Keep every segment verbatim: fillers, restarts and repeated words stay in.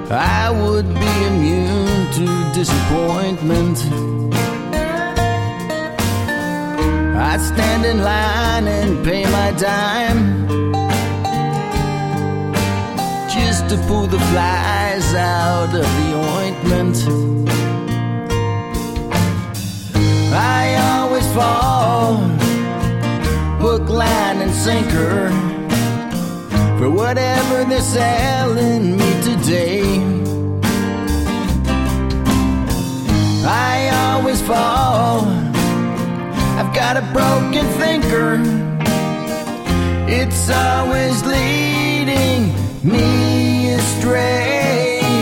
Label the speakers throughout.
Speaker 1: I would be immune to disappointment. I'd stand in line and pay my dime just to pull the flies out of the ointment. I always fall hook, line, and sinker for whatever they're selling me today. I always fall, I've got a broken thinker. It's always leading me astray.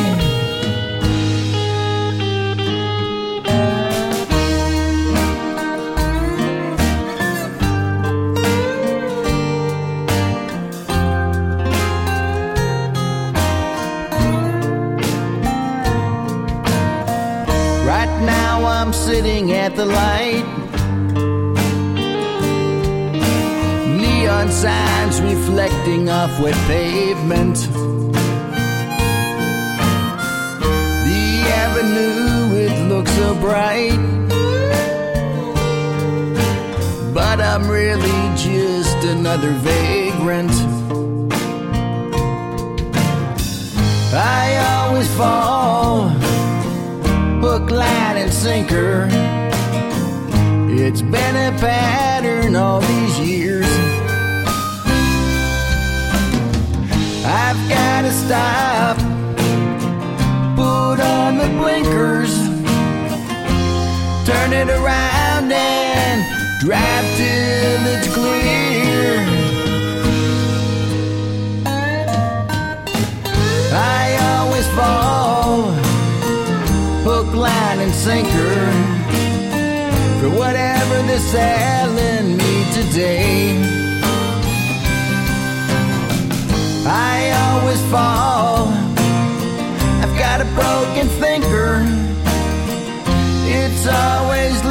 Speaker 1: Right now I'm sitting at the light, neon signs reflecting off wet pavement. The avenue, it looks so bright, but I'm really just another vagrant. I always fall hook, line, and sinker. It's been a pattern all these years. I've gotta stop, put on the blinkers, turn it around and drive till it's clear. I always fall hook, line, and sinker for whatever they're selling me today. I always fall, I've got a broken thinker. It's always